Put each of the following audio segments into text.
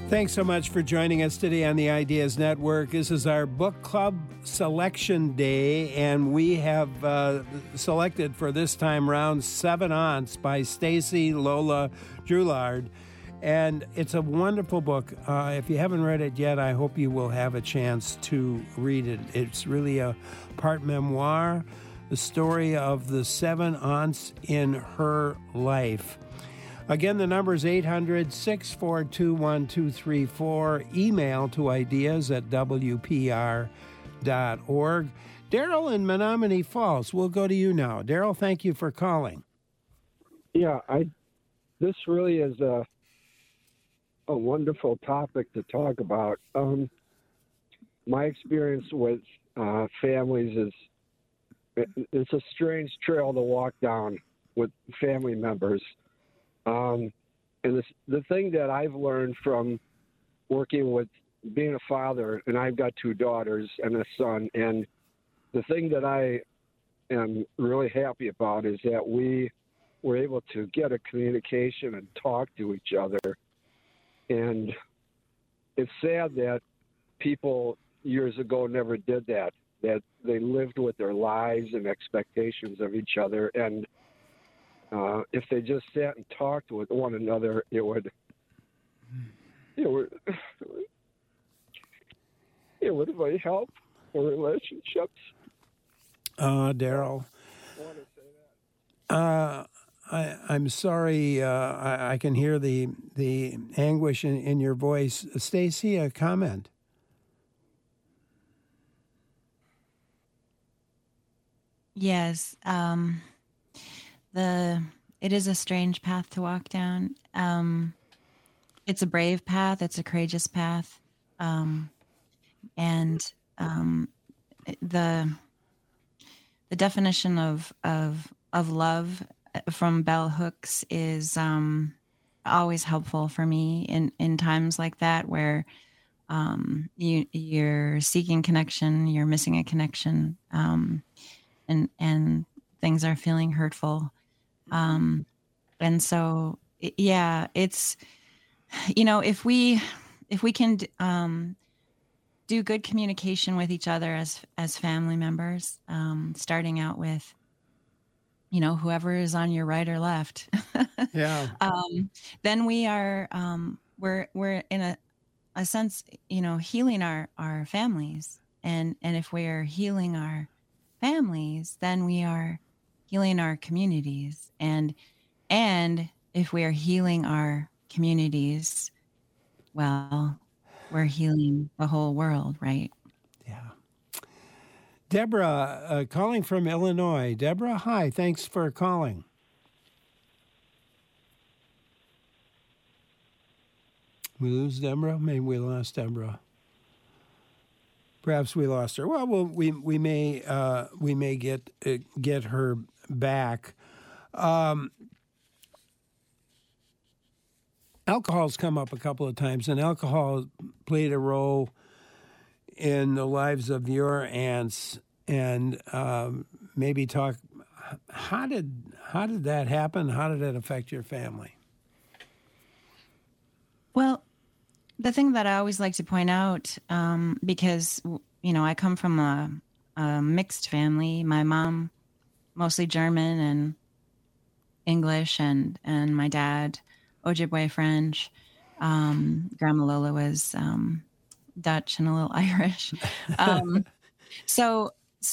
Thanks so much for joining us today on the Ideas Network. This is our book club selection day, and we have selected for this time round 7 Aunts by Stacy Lola Drouillard. And it's a wonderful book. If you haven't read it yet, I hope you will have a chance to read it. It's really a part memoir, the story of the 7 aunts in her life. Again, the number is 800-642-1234. Email to ideas@wpr.org. Daryl in Menominee Falls, we'll go to you now. Daryl, thank you for calling. Yeah, this really is a wonderful topic to talk about. My experience with families is it's a strange trail to walk down with family members. And the thing that I've learned from working with being a father, and I've got 2 daughters and a son, and the thing that I am really happy about is that we were able to get a communication and talk to each other. And it's sad that people years ago never did that they lived with their lives and expectations of each other. And if they just sat and talked with one another, it would really help for relationships. Daryl, I'm sorry. I can hear the anguish in your voice. Stacy, a comment? Yes. It is a strange path to walk down. It's a brave path. It's a courageous path. And the definition of love from Bell Hooks is always helpful for me in times like that where you're seeking connection, you're missing a connection, and things are feeling hurtful. And so, yeah, it's, if we can do good communication with each other as family members, starting out with, whoever is on your right or left, yeah. Then we are, we're in a sense, healing our families. And if we are healing our families, then we are healing our communities. And if we are healing our communities, well, we're healing the whole world, right? Yeah. Deborah, calling from Illinois. Deborah, hi. Thanks for calling. We lose Deborah? Maybe we lost Deborah. Perhaps we lost her. Well, we may get her back. Alcohol's come up a couple of times, and alcohol played a role in the lives of your aunts. And maybe talk. How did that happen? How did it affect your family? Well, the thing that I always like to point out, because, I come from a mixed family. My mom, mostly German and English, and my dad, Ojibwe French. Grandma Lola was Dutch and a little Irish. So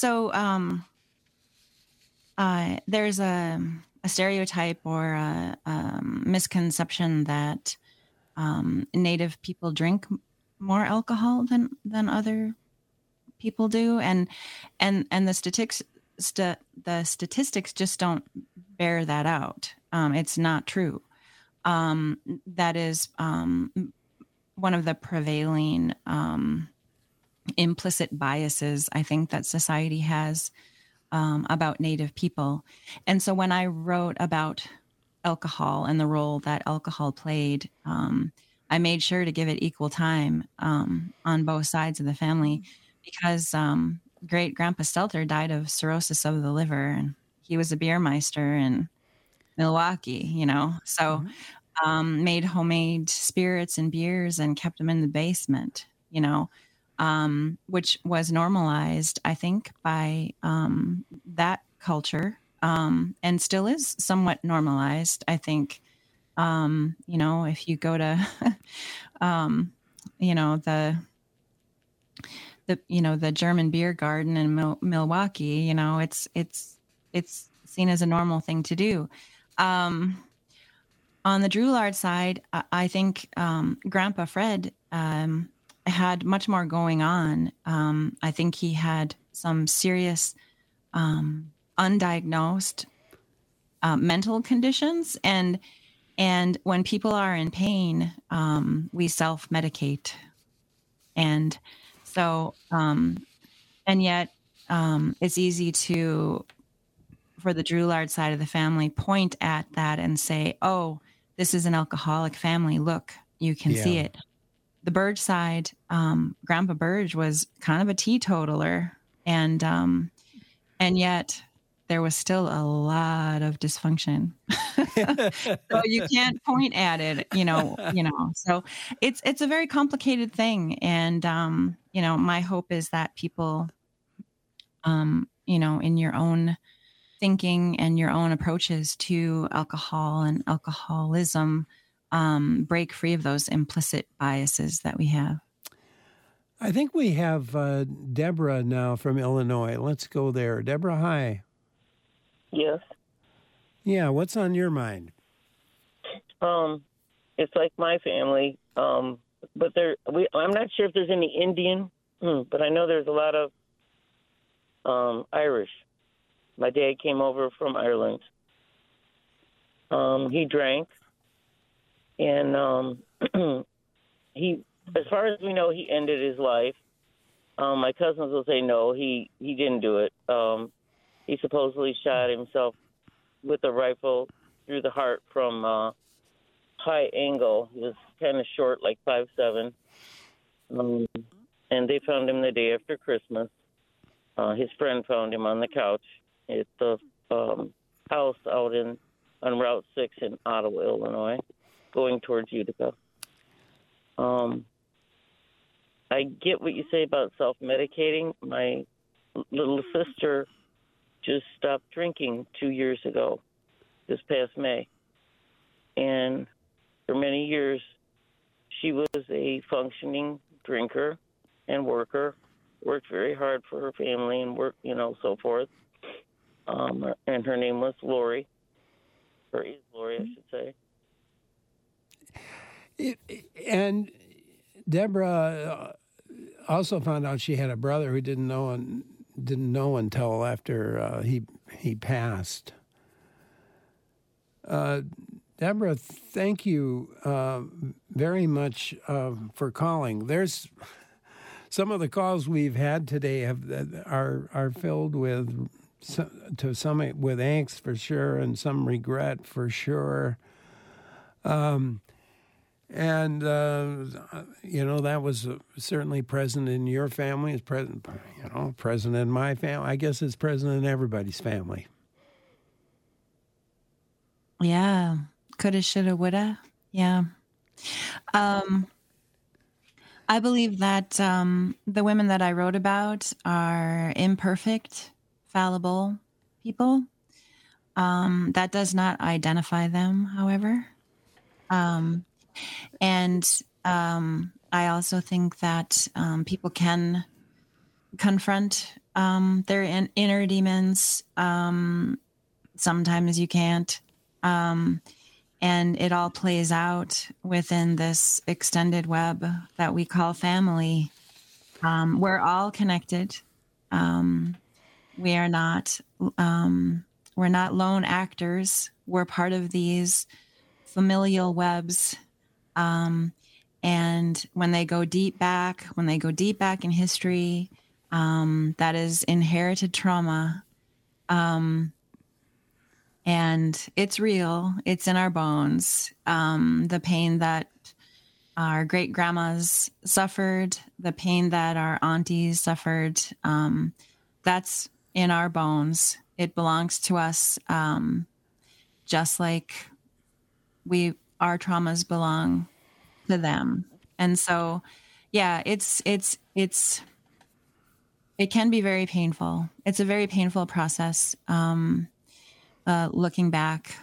there's a stereotype or a misconception that Native people drink more alcohol than other people do, and the statistics just don't bear that out. It's not true. That is one of the prevailing implicit biases I think that society has about Native people. And so when I wrote about alcohol and the role that alcohol played, I made sure to give it equal time on both sides of the family, because great grandpa Stelter died of cirrhosis of the liver, and he was a beer meister in Milwaukee, So made homemade spirits and beers and kept them in the basement, which was normalized, I think, by that culture, and still is somewhat normalized, I think. If you go to, the German beer garden in Milwaukee, it's seen as a normal thing to do. On the Drouillard side, I think Grandpa Fred had much more going on. I think he had some serious undiagnosed mental conditions, and when people are in pain, we self-medicate, and so and yet it's easy for the Drouillard side of the family, point at that and say, "Oh, this is an alcoholic family. Look, you can see it." The Burge side, Grandpa Burge was kind of a teetotaler, and yet there was still a lot of dysfunction. So you can't point at it, So it's a very complicated thing, and my hope is that people, in your own thinking and your own approaches to alcohol and alcoholism, break free of those implicit biases that we have. I think we have Deborah now from Illinois. Let's go there. Deborah, hi. Yes. Yeah, what's on your mind? It's like my family, but I'm not sure if there's any Indian, but I know there's a lot of Irish. My dad came over from Ireland. He drank, and he, as far as we know, he ended his life. My cousins will say no, he didn't do it. He supposedly shot himself with a rifle through the heart from high angle. He was kind of short, like 5'7", and they found him the day after Christmas. His friend found him on the couch at the house out on Route 6 in Ottawa, Illinois, going towards Utica. I get what you say about self-medicating. My little sister just stopped drinking 2 years ago, this past May. And for many years, she was a functioning drinker and worker, worked very hard for her family and work, so forth. And her name was Lori, or is Lori, I should say. And Deborah also found out she had a brother who didn't know until after he passed. Deborah, thank you very much for calling. There's some of the calls we've had today are filled with with angst for sure, and some regret for sure. And that was certainly present in your family. It's present, present in my family. I guess it's present in everybody's family. Yeah. Coulda, shoulda, woulda. Yeah. I believe that the women that I wrote about are imperfect, fallible people. That does not identify them, however. And I also think that people can confront their inner demons. Sometimes you can't. And it all plays out within this extended web that we call family. We're all connected. We're not lone actors. We're part of these familial webs. And when they go deep back in history, that is inherited trauma. And it's real. It's in our bones. The pain that our great grandmas suffered, the pain that our aunties suffered, that's in our bones. It belongs to us, just like we our traumas belong to them. And so, yeah, it can be very painful. It's a very painful process, looking back.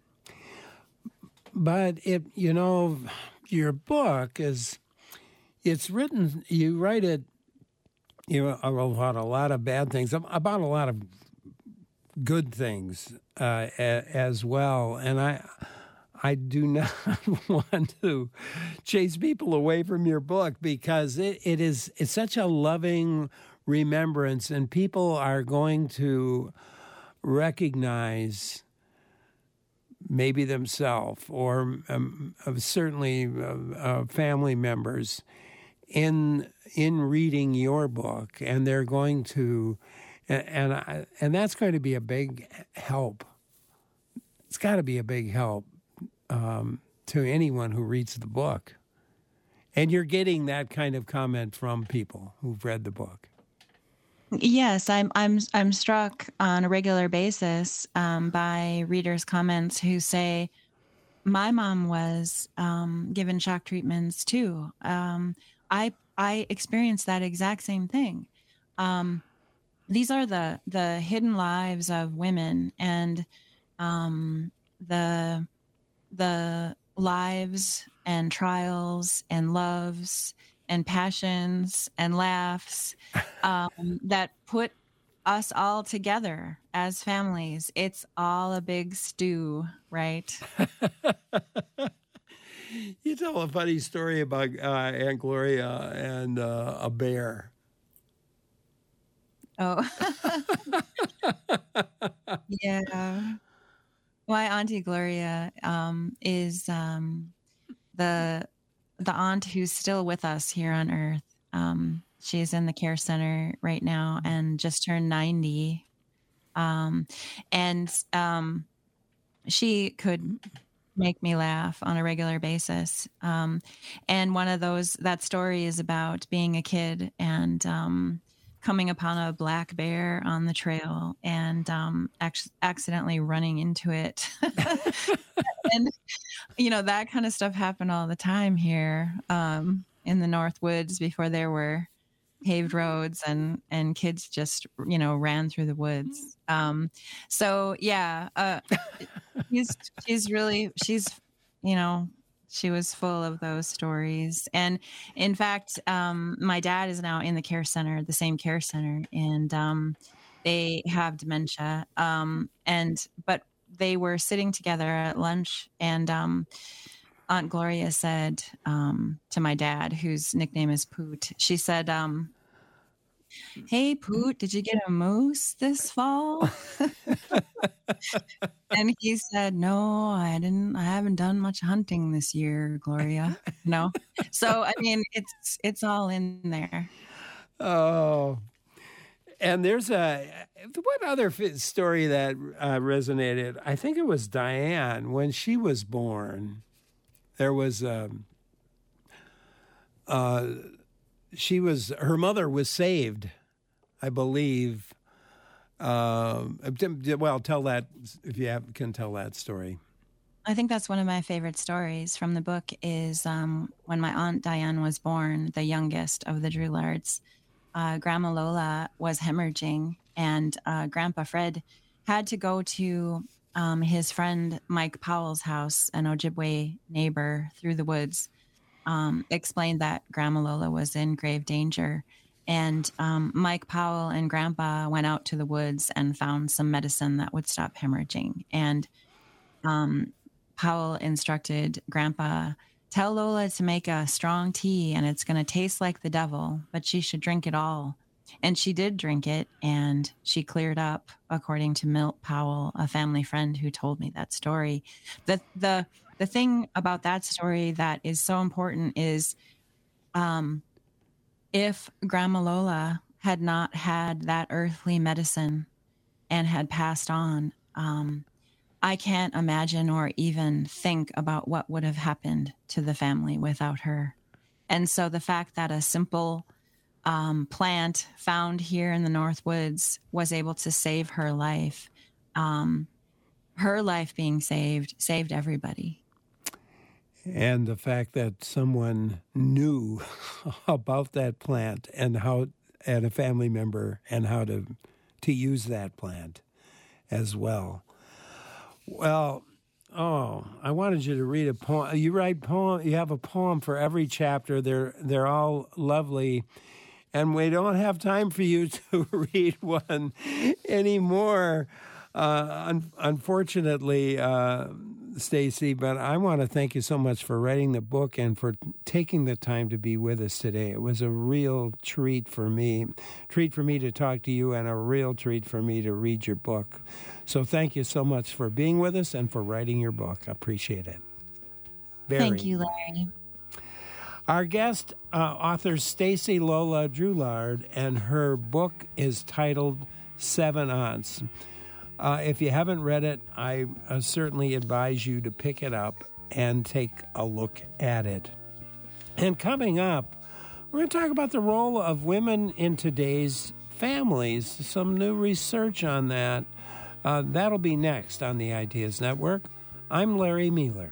But your book it's written, you write it, about a lot of bad things, about a lot of good things as well. And I do not want to chase people away from your book, because it's such a loving remembrance, and people are going to recognize maybe themselves or certainly family members in reading your book, and they're going to, and that's going to be a big help. It's got to be a big help to anyone who reads the book. And you're getting that kind of comment from people who've read the book. Yes, I'm struck on a regular basis by readers' comments who say, "My mom was given shock treatments too. I experienced that exact same thing." These are the hidden lives of women, and the lives and trials and loves and passions and laughs that put us all together as families. It's all a big stew, right? You tell a funny story about Aunt Gloria and a bear. Oh, yeah. My Auntie Gloria is the aunt who's still with us here on Earth. She's in the care center right now and just turned 90. She could make me laugh on a regular basis. And one of that story is about being a kid and coming upon a black bear on the trail and accidentally running into it. And, that kind of stuff happened all the time here in the North Woods before there were paved roads, and kids just, ran through the woods. She was full of those stories. And in fact, my dad is now in the care center, the same care center, and they have dementia. But they were sitting together at lunch, and Aunt Gloria said to my dad, whose nickname is Poot, she said, "Hey, Poot, did you get a moose this fall?" And he said, "No, I didn't. I haven't done much hunting this year, Gloria." No. So, I mean, it's all in there. Oh, and there's one other story that resonated. I think it was Diane when she was born. There was her mother was saved, I believe. Well, tell that if you can tell that story. I think that's one of my favorite stories from the book is when my Aunt Diane was born, the youngest of the Droulards. Grandma Lola was hemorrhaging, and Grandpa Fred had to go to his friend Mike Powell's house, an Ojibwe neighbor, through the woods, explained that Grandma Lola was in grave danger. And Mike Powell and Grandpa went out to the woods and found some medicine that would stop hemorrhaging. And Powell instructed Grandpa, "Tell Lola to make a strong tea, and it's going to taste like the devil, but she should drink it all." And she did drink it, and she cleared up, according to Milt Powell, a family friend who told me that story. The thing about that story that is so important is if Grandma Lola had not had that earthly medicine and had passed on, I can't imagine or even think about what would have happened to the family without her. And so the fact that a simple plant found here in the North Woods was able to save her life, her life being saved everybody. And the fact that someone knew about that plant and a family member, and how to use that plant as well. Well, I wanted you to read a poem. You write poem. You have a poem for every chapter. They're all lovely, and we don't have time for you to read one anymore. Unfortunately, Stacy, but I want to thank you so much for writing the book and for taking the time to be with us today. It was a real treat for me to talk to you, and a real treat for me to read your book. So thank you so much for being with us and for writing your book. I appreciate it. Thank you, Larry. Our guest, author Stacy Lola Droulard, and her book is titled 7 Aunts. If you haven't read it, I certainly advise you to pick it up and take a look at it. And coming up, we're going to talk about the role of women in today's families, some new research on that. That'll be next on the Ideas Network. I'm Larry Mueller.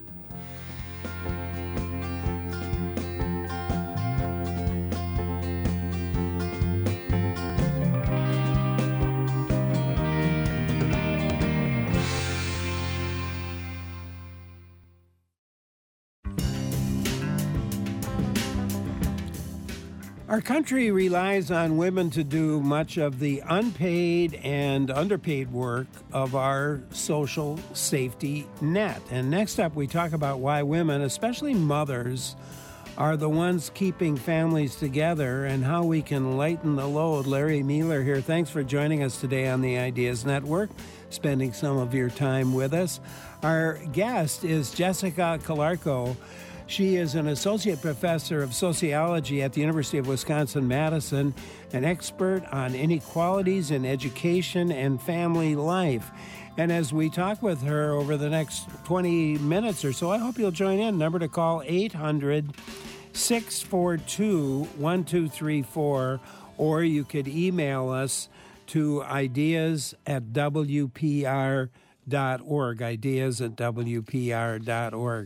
Our country relies on women to do much of the unpaid and underpaid work of our social safety net. And next up, we talk about why women, especially mothers, are the ones keeping families together and how we can lighten the load. Larry Mueller here. Thanks for joining us today on the Ideas Network, spending some of your time with us. Our guest is Jessica Calarco. She is an associate professor of sociology at the University of Wisconsin-Madison, an expert on inequalities in education and family life. And as we talk with her over the next 20 minutes or so, I hope you'll join in. Number to call, 800-642-1234, or you could email us to ideas@wpr.org, ideas@wpr.org.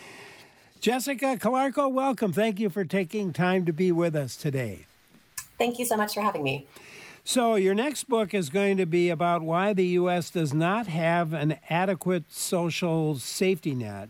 Jessica Calarco, welcome. Thank you for taking time to be with us today. Thank you so much for having me. So your next book is going to be about why the U.S. does not have an adequate social safety net.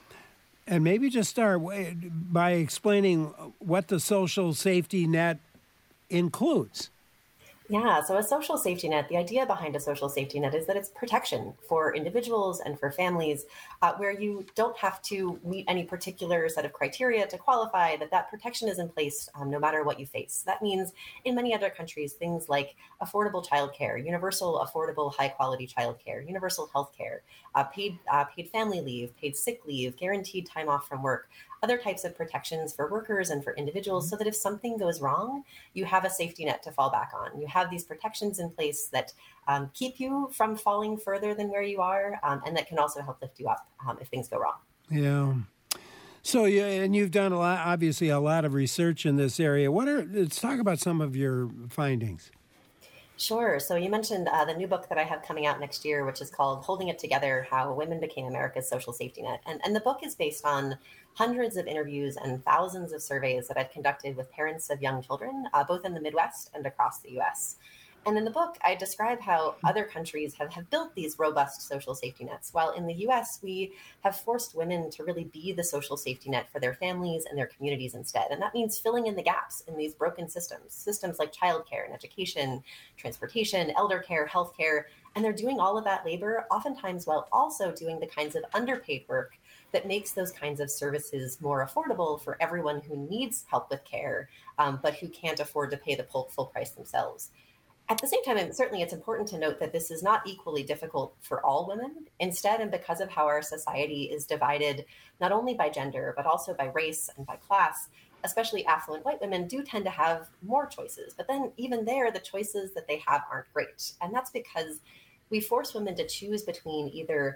And maybe just start by explaining what the social safety net includes. Yeah, so a social safety net, the idea behind a social safety net is that it's protection for individuals and for families where you don't have to meet any particular set of criteria to qualify, that protection is in place no matter what you face. That means in many other countries, things like affordable childcare, universal affordable high quality childcare, universal healthcare, paid family leave, paid sick leave, guaranteed time off from work, other types of protections for workers and for individuals so that if something goes wrong, you have a safety net to fall back on. You have these protections in place that keep you from falling further than where you are and that can also help lift you up if things go wrong. Yeah. So, and you've done a lot of research in this area. Let's talk about some of your findings. Sure. So you mentioned the new book that I have coming out next year, which is called Holding It Together, How Women Became America's Social Safety Net. And the book is based on hundreds of interviews and thousands of surveys that I've conducted with parents of young children, both in the Midwest and across the U.S. And in the book, I describe how other countries have built these robust social safety nets, while in the U.S., we have forced women to really be the social safety net for their families and their communities instead. And that means filling in the gaps in these broken systems like childcare and education, transportation, elder care, healthcare. And they're doing all of that labor, oftentimes while also doing the kinds of underpaid work that makes those kinds of services more affordable for everyone who needs help with care, but who can't afford to pay the full price themselves. At the same time, and certainly it's important to note that this is not equally difficult for all women. Instead, and because of how our society is divided, not only by gender, but also by race and by class, especially affluent white women do tend to have more choices. But then even there, the choices that they have aren't great. And that's because we force women to choose between either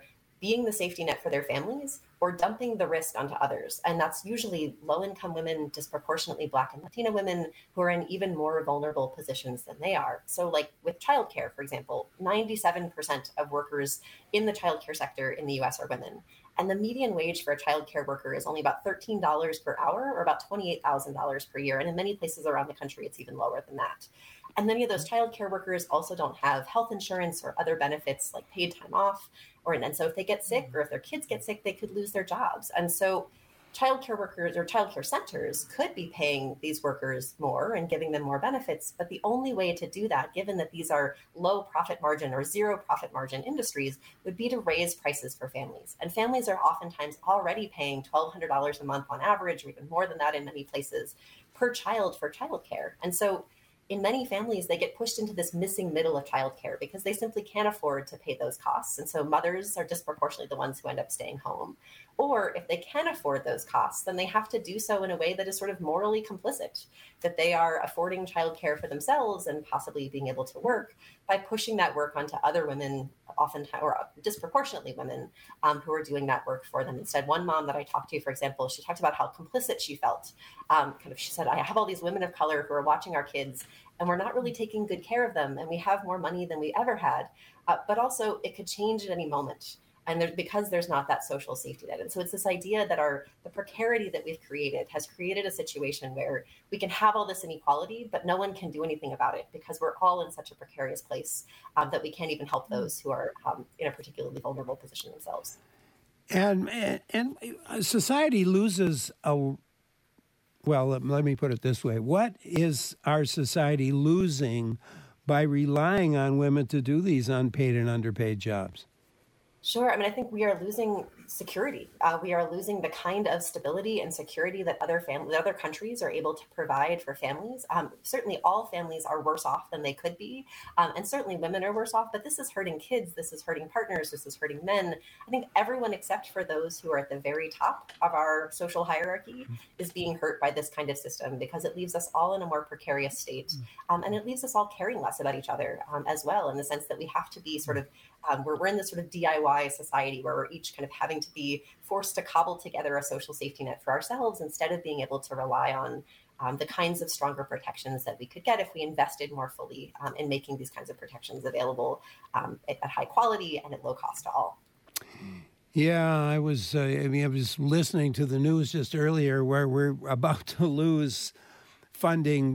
being the safety net for their families or dumping the risk onto others. And that's usually low-income women, disproportionately Black and Latina women, who are in even more vulnerable positions than they are. So like with childcare, for example, 97% of workers in the childcare sector in the US are women. And the median wage for a childcare worker is only about $13 per hour, or about $28,000 per year. And in many places around the country, it's even lower than that. And many of those childcare workers also don't have health insurance or other benefits like paid time off. And so if they get sick or if their kids get sick, they could lose their jobs. And so childcare workers or childcare centers could be paying these workers more and giving them more benefits. But the only way to do that, given that these are low profit margin or zero profit margin industries, would be to raise prices for families. And families are oftentimes already paying $1,200 a month on average, or even more than that in many places, per child for childcare. And so in many families, they get pushed into this missing middle of childcare because they simply can't afford to pay those costs. And so mothers are disproportionately the ones who end up staying home. Or if they can afford those costs, then they have to do so in a way that is sort of morally complicit, that they are affording childcare for themselves and possibly being able to work by pushing that work onto other women, oftentimes or disproportionately women who are doing that work for them instead. One mom that I talked to, for example, she talked about how complicit she felt. She said, I have all these women of color who are watching our kids and we're not really taking good care of them. And we have more money than we ever had. But also it could change at any moment. And because there's not that social safety net. And so it's this idea that the precarity that we've created has created a situation where we can have all this inequality, but no one can do anything about it because we're all in such a precarious place that we can't even help those who are in a particularly vulnerable position themselves. And society loses well, let me put it this way. What is our society losing by relying on women to do these unpaid and underpaid jobs? Sure. I mean, I think we are losing security. We are losing the kind of stability and security that other countries are able to provide for families. Certainly, all families are worse off than they could be, and certainly women are worse off. But this is hurting kids. This is hurting partners. This is hurting men. I think everyone except for those who are at the very top of our social hierarchy is being hurt by this kind of system because it leaves us all in a more precarious state, and it leaves us all caring less about each other as well, in the sense that we have to be sort of we're in this sort of DIY society where we're each kind of having to be forced to cobble together a social safety net for ourselves instead of being able to rely on the kinds of stronger protections that we could get if we invested more fully in making these kinds of protections available at high quality and at low cost to all. Yeah, I was listening to the news just earlier where we're about to lose funding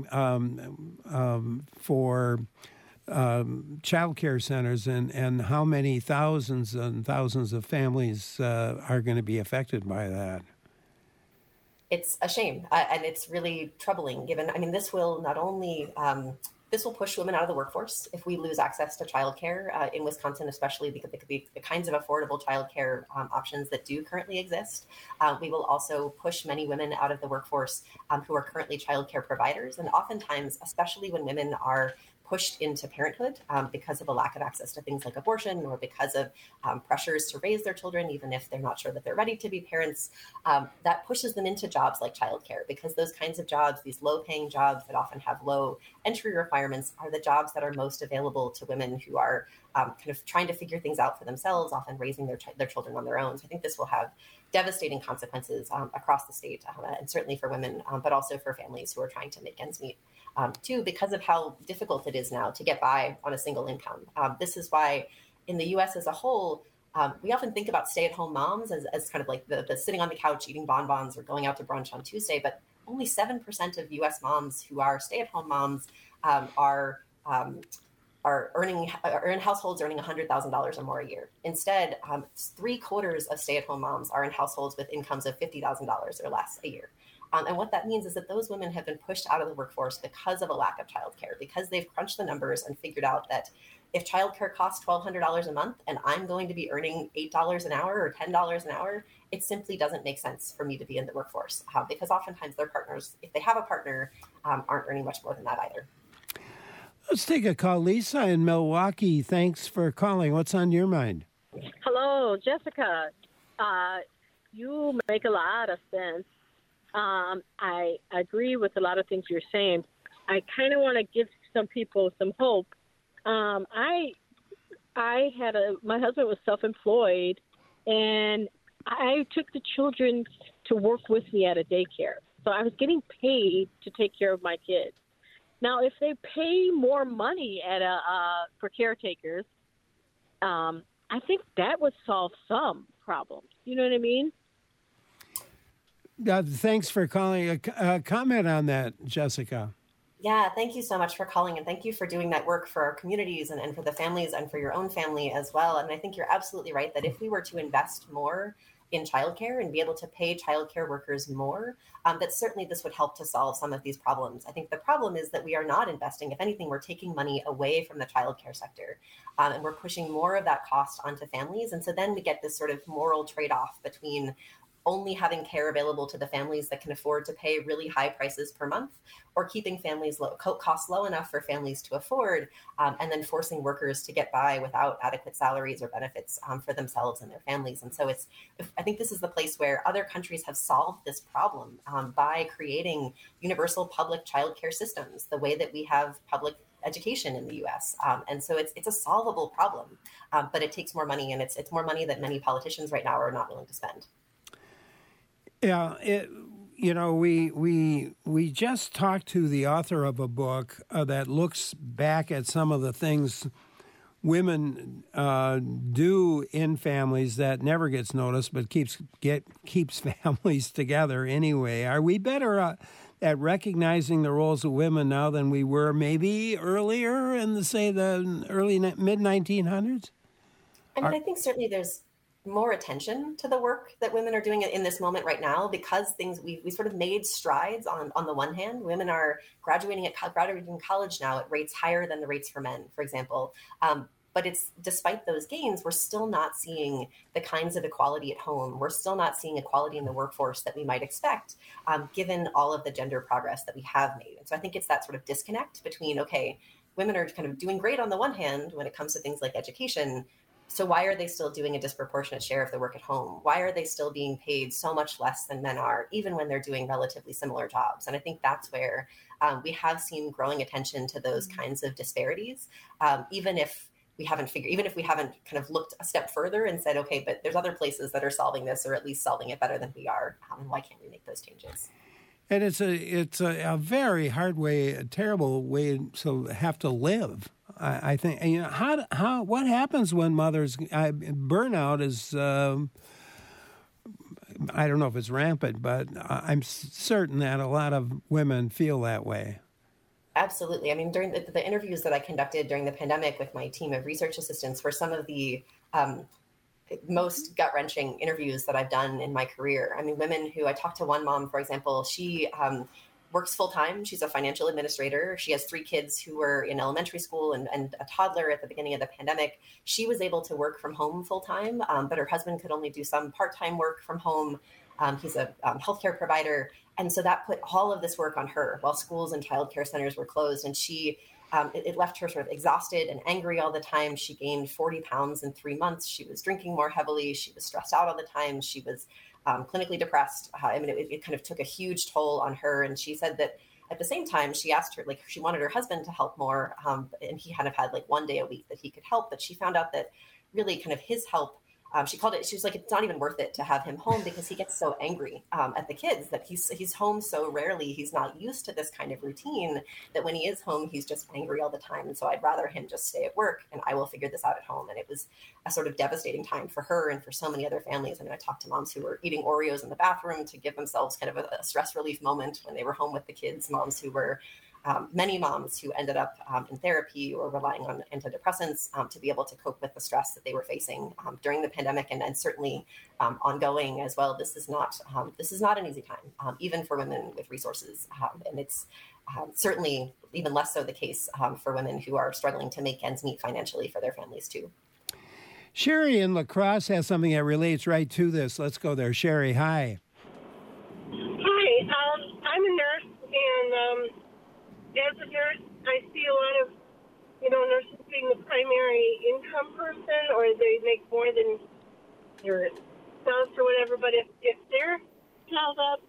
for child care centers and how many thousands and thousands of families are going to be affected by that. It's a shame. And it's really troubling given, this will not only, this will push women out of the workforce if we lose access to childcare in Wisconsin, especially because it could be the kinds of affordable childcare options that do currently exist. We will also push many women out of the workforce who are currently childcare providers. And oftentimes, especially when women are pushed into parenthood because of a lack of access to things like abortion or because of pressures to raise their children, even if they're not sure that they're ready to be parents, that pushes them into jobs like childcare because those kinds of jobs, these low-paying jobs that often have low entry requirements, are the jobs that are most available to women who are kind of trying to figure things out for themselves, often raising their children on their own. So I think this will have devastating consequences across the state, and certainly for women, but also for families who are trying to make ends meet. Too, because of how difficult it is now to get by on a single income. This is why in the US as a whole, we often think about stay-at-home moms as kind of like the sitting on the couch eating bonbons or going out to brunch on Tuesday, but only 7% of US moms who are stay-at-home moms are in households earning $100,000 or more a year. Instead, 3/4 of stay-at-home moms are in households with incomes of $50,000 or less a year. And what that means is that those women have been pushed out of the workforce because of a lack of childcare, because they've crunched the numbers and figured out that if childcare costs $1,200 a month and I'm going to be earning $8 an hour or $10 an hour, it simply doesn't make sense for me to be in the workforce because oftentimes their partners, if they have a partner, aren't earning much more than that either. Let's take a call. Lisa in Milwaukee, thanks for calling. What's on your mind? Hello, Jessica. You make a lot of sense. I agree with a lot of things you're saying. I kind of want to give some people some hope. My husband was self-employed, and I took the children to work with me at a daycare. So I was getting paid to take care of my kids. Now, if they pay more money at for caretakers, I think that would solve some problems. You know what I mean? Thanks for calling. Comment on that, Jessica. Yeah, thank you so much for calling, and thank you for doing that work for our communities and for the families and for your own family as well. And I think you're absolutely right that if we were to invest more in childcare and be able to pay childcare workers more, that certainly this would help to solve some of these problems. I think the problem is that we are not investing. If anything, we're taking money away from the childcare sector, and we're pushing more of that cost onto families. And so then we get this sort of moral trade-off between only having care available to the families that can afford to pay really high prices per month, or keeping families costs low enough for families to afford, and then forcing workers to get by without adequate salaries or benefits for themselves and their families. And so I think this is the place where other countries have solved this problem by creating universal public childcare systems, the way that we have public education in the U.S. And so it's a solvable problem, but it takes more money, and it's more money that many politicians right now are not willing to spend. Yeah, we just talked to the author of a book that looks back at some of the things women do in families that never gets noticed, but keeps families together anyway. Are we better at recognizing the roles of women now than we were maybe earlier in the early mid-1900s? I think certainly there's more attention to the work that women are doing in this moment right now, because we sort of made strides on the one hand. Women are graduating college now at rates higher than the rates for men, for example. But despite those gains, we're still not seeing the kinds of equality at home. We're still not seeing equality in the workforce that we might expect, given all of the gender progress that we have made. And so I think it's that sort of disconnect between, okay, women are kind of doing great on the one hand when it comes to things like education. So why are they still doing a disproportionate share of the work at home? Why are they still being paid so much less than men are, even when they're doing relatively similar jobs? And I think that's where we have seen growing attention to those kinds of disparities, even if we haven't kind of looked a step further and said, okay, but there's other places that are solving this, or at least solving it better than we are. And why can't we make those changes? And it's a very hard way, a terrible way to have to live. I think, what happens when mothers burnout is, I don't know if it's rampant, but I'm certain that a lot of women feel that way. Absolutely. I mean, during the interviews that I conducted during the pandemic with my team of research assistants were some of the most gut-wrenching interviews that I've done in my career. I mean, women who I talked to, one mom, for example, she works full-time. She's a financial administrator. She has 3 kids who were in elementary school and a toddler at the beginning of the pandemic. She was able to work from home full-time, but her husband could only do some part-time work from home. He's a healthcare provider. And so that put all of this work on her while schools and childcare centers were closed. And it left her sort of exhausted and angry all the time. She gained 40 pounds in 3 months. She was drinking more heavily. She was stressed out all the time. She was clinically depressed. It kind of took a huge toll on her. And she said that at the same time, she asked her, she wanted her husband to help more. And he kind of had one day a week that he could help. But she found out that really kind of his help, she was like, it's not even worth it to have him home because he gets so angry at the kids that he's home so rarely. He's not used to this kind of routine that when he is home, he's just angry all the time. And so I'd rather him just stay at work and I will figure this out at home. And it was a sort of devastating time for her and for so many other families. I mean, I talked to moms who were eating Oreos in the bathroom to give themselves kind of a stress relief moment when they were home with the kids, moms who were many moms who ended up in therapy or relying on antidepressants to be able to cope with the stress that they were facing during the pandemic and certainly ongoing as well. This is not an easy time, even for women with resources. And it's certainly even less so the case for women who are struggling to make ends meet financially for their families too. Sherry in La Crosse has something that relates right to this. Let's go there. Sherry, hi. Hi, I'm a nurse, and as a nurse, I see a lot of, nurses being the primary income person, or they make more than your spouse or whatever. But if they're held up,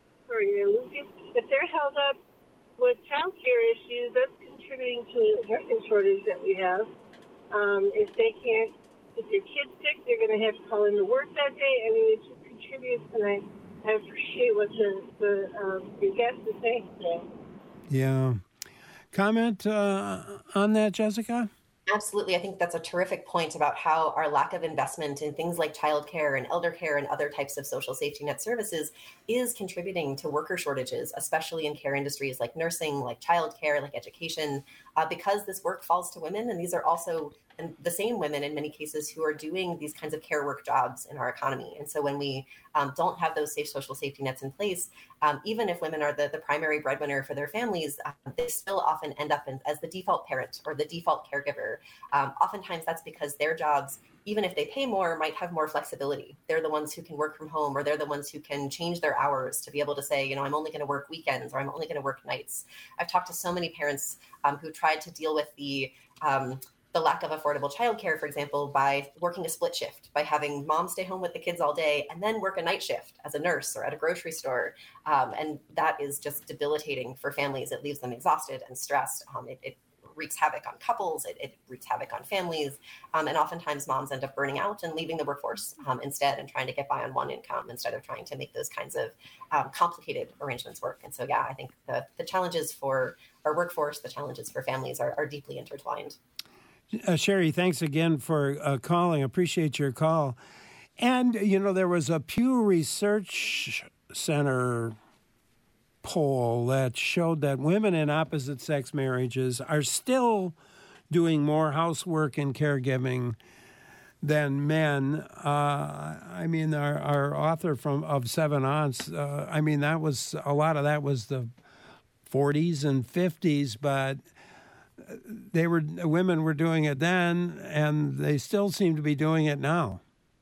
if they're held up with child care issues, that's contributing to the nursing shortage that we have. If they can't if your kid's sick, they're going to have to call into work that day. I mean, it just contributes, and I appreciate what your guest is saying today. Yeah. Comment on that, Jessica? Absolutely. I think that's a terrific point about how our lack of investment in things like childcare and elder care and other types of social safety net services is contributing to worker shortages, especially in care industries like nursing, like childcare, like education, because this work falls to women. And these are also the same women in many cases who are doing these kinds of care work jobs in our economy. And so when we don't have those safe social safety nets in place, even if women are the primary breadwinner for their families, they still often end up as the default parent or the default caregiver. Oftentimes that's because their jobs, even if they pay more, might have more flexibility. They're the ones who can work from home, or they're the ones who can change their hours to be able to say, I'm only going to work weekends, or I'm only going to work nights. I've talked to so many parents who tried to deal with the lack of affordable childcare, for example, by working a split shift, by having mom stay home with the kids all day and then work a night shift as a nurse or at a grocery store. And that is just debilitating for families. It leaves them exhausted and stressed. It wreaks havoc on couples. It wreaks havoc on families. And oftentimes moms end up burning out and leaving the workforce instead and trying to get by on one income instead of trying to make those kinds of complicated arrangements work. And so, yeah, I think the challenges for our workforce, the challenges for families are deeply intertwined. Sherry, thanks again for calling. Appreciate your call. And, there was a Pew Research Center poll that showed that women in opposite-sex marriages are still doing more housework and caregiving than men. Our author of 7 Aunts, that was a lot of that was the 40s and 50s, but women were doing it then, and they still seem to be doing it now.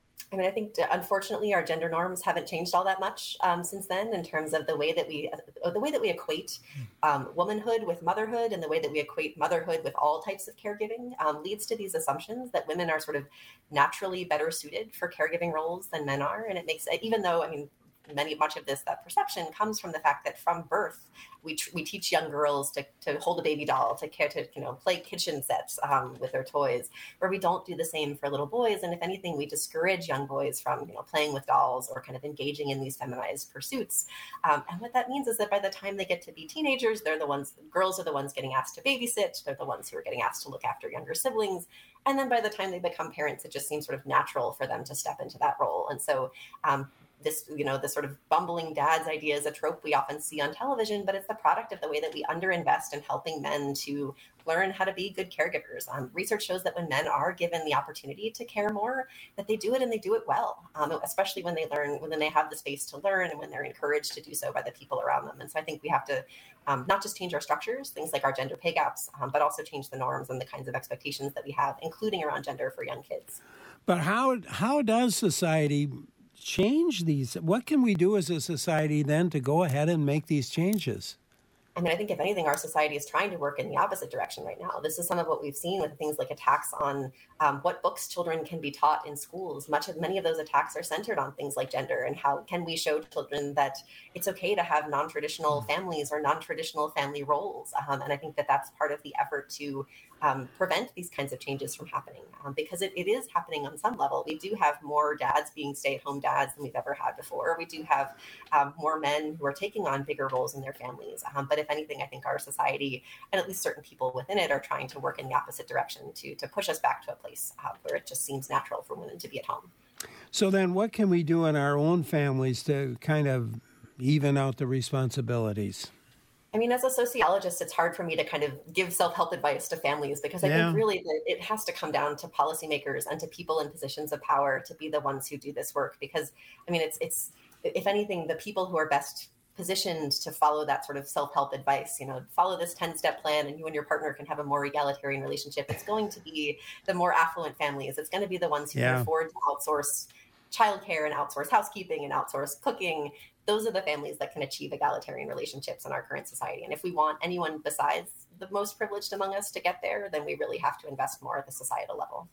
I think unfortunately our gender norms haven't changed all that much since then in terms of the way that we equate womanhood with motherhood, and the way that we equate motherhood with all types of caregiving leads to these assumptions that women are sort of naturally better suited for caregiving roles than men are. And it makes, even though, much of that perception comes from the fact that from birth, we teach young girls to hold a baby doll, to play kitchen sets with their toys, where we don't do the same for little boys. And if anything, we discourage young boys from playing with dolls or kind of engaging in these feminized pursuits. And what that means is that by the time they get to be teenagers, girls are the ones getting asked to babysit. They're the ones who are getting asked to look after younger siblings. And then by the time they become parents, it just seems sort of natural for them to step into that role. And so this sort of bumbling dad's idea is a trope we often see on television, but it's the product of the way that we underinvest in helping men to learn how to be good caregivers. Research shows that when men are given the opportunity to care more, that they do it and they do it well, especially when they have the space to learn and when they're encouraged to do so by the people around them. And so I think we have to not just change our structures, things like our gender pay gaps, but also change the norms and the kinds of expectations that we have, including around gender for young kids. But how does society change these? What can we do as a society then to go ahead and make these changes? I think if anything, our society is trying to work in the opposite direction right now. This is some of what we've seen with things like attacks on what books children can be taught in schools. Many of those attacks are centered on things like gender and how can we show children that it's okay to have non-traditional families or non-traditional family roles. And I think that that's part of the effort to prevent these kinds of changes from happening, because it is happening on some level. We do have more dads being stay-at-home dads than we've ever had before. We do have more men who are taking on bigger roles in their families. But if anything, I think our society, and at least certain people within it, are trying to work in the opposite direction to push us back to a place where it just seems natural for women to be at home. So then what can we do in our own families to kind of even out the responsibilities? As a sociologist, it's hard for me to kind of give self-help advice to families, because I think really that it has to come down to policymakers and to people in positions of power to be the ones who do this work. Because, it's if anything, the people who are best positioned to follow that sort of self-help advice, follow this 10-step plan and you and your partner can have a more egalitarian relationship. It's going to be the more affluent families. It's going to be the ones who can afford to outsource childcare and outsource housekeeping and outsource cooking. Those are the families that can achieve egalitarian relationships in our current society. And if we want anyone besides the most privileged among us to get there, then we really have to invest more at the societal level.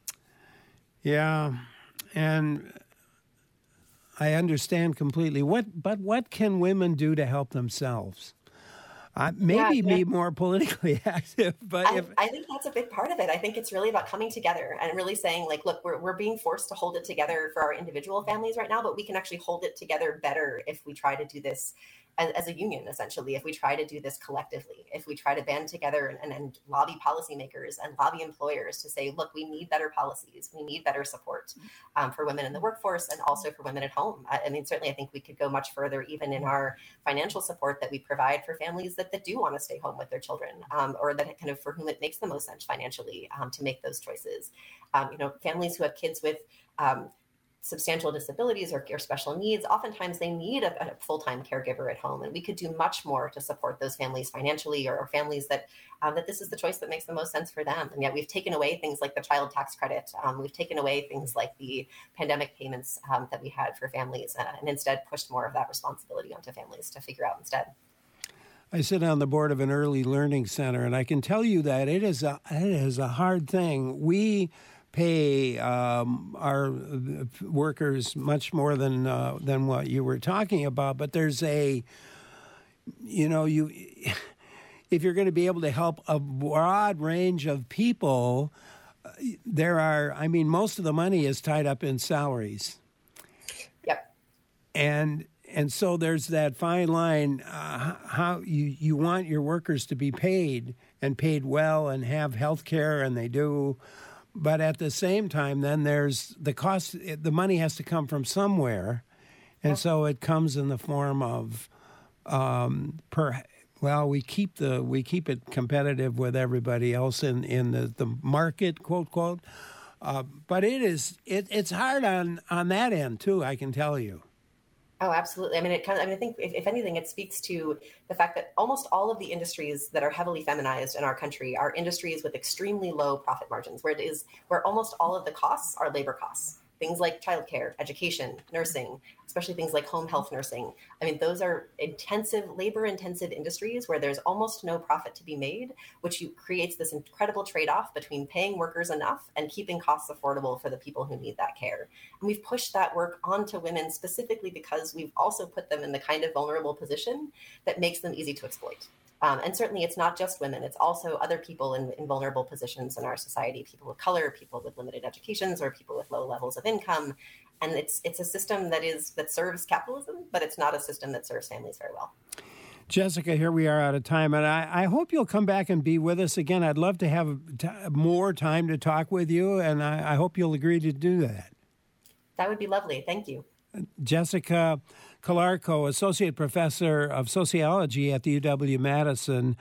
Yeah, and I understand completely. But what can women do to help themselves? Maybe be more politically active, but I think that's a big part of it. I think it's really about coming together and really saying, like, look, we're being forced to hold it together for our individual families right now, but we can actually hold it together better if we try to do this as a union, essentially, if we try to do this collectively, if we try to band together and lobby policymakers and lobby employers to say, look, we need better policies, we need better support for women in the workforce and also for women at home. I mean, certainly I think we could go much further even in our financial support that we provide for families that do want to stay home with their children, or that kind of for whom it makes the most sense financially to make those choices. Families who have kids with substantial disabilities or special needs, oftentimes they need a full-time caregiver at home, and we could do much more to support those families financially, or families that this is the choice that makes the most sense for them. And yet we've taken away things like the child tax credit, we've taken away things like the pandemic payments that we had for families, and instead pushed more of that responsibility onto families to figure out instead. I sit on the board of an early learning center, and I can tell you that it is a hard thing. We pay our workers much more than what you were talking about, but there's if you're going to be able to help a broad range of people, most of the money is tied up in salaries. Yep. And so there's that fine line, how you want your workers to be paid and paid well and have health care, and they do. But at the same time, then there's the cost. The money has to come from somewhere, and so it comes in the form of, we keep it competitive with everybody else in the market, quote quote. But it's hard on that end too. I can tell you. Oh, absolutely. I think if anything, it speaks to the fact that almost all of the industries that are heavily feminized in our country are industries with extremely low profit margins, where almost all of the costs are labor costs. Things like childcare, education, nursing, especially things like home health nursing. I mean, those are labor-intensive industries where there's almost no profit to be made, which creates this incredible trade-off between paying workers enough and keeping costs affordable for the people who need that care. And we've pushed that work onto women specifically because we've also put them in the kind of vulnerable position that makes them easy to exploit. And certainly it's not just women, it's also other people in vulnerable positions in our society, people of color, people with limited educations, or people with low levels of income. And it's a system that serves capitalism, but it's not a system that serves families very well. Jessica, here we are out of time, and I hope you'll come back and be with us again. I'd love to have more time to talk with you, and I hope you'll agree to do that. That would be lovely. Thank you. Jessica Calarco, Associate Professor of Sociology at the UW-Madison.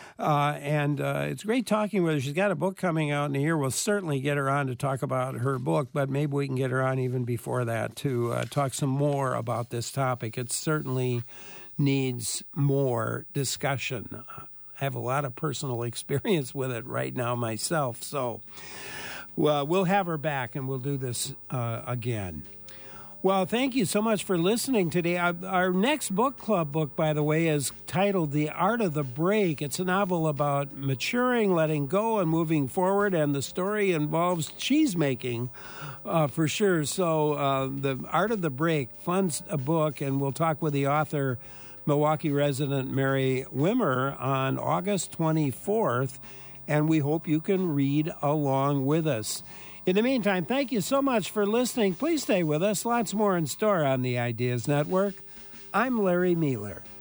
And it's great talking with her. She's got a book coming out in a year. We'll certainly get her on to talk about her book, but maybe we can get her on even before that to talk some more about this topic. It certainly needs more discussion. I have a lot of personal experience with it right now myself. So we'll have her back and we'll do this again. Well, thank you so much for listening today. Our next book club book, by the way, is titled The Art of the Break. It's a novel about maturing, letting go, and moving forward, and the story involves cheese making for sure. So The Art of the Break, fun book, and we'll talk with the author, Milwaukee resident Mary Wimmer, on August 24th, and we hope you can read along with us. In the meantime, thank you so much for listening. Please stay with us. Lots more in store on the Ideas Network. I'm Larry Mueller.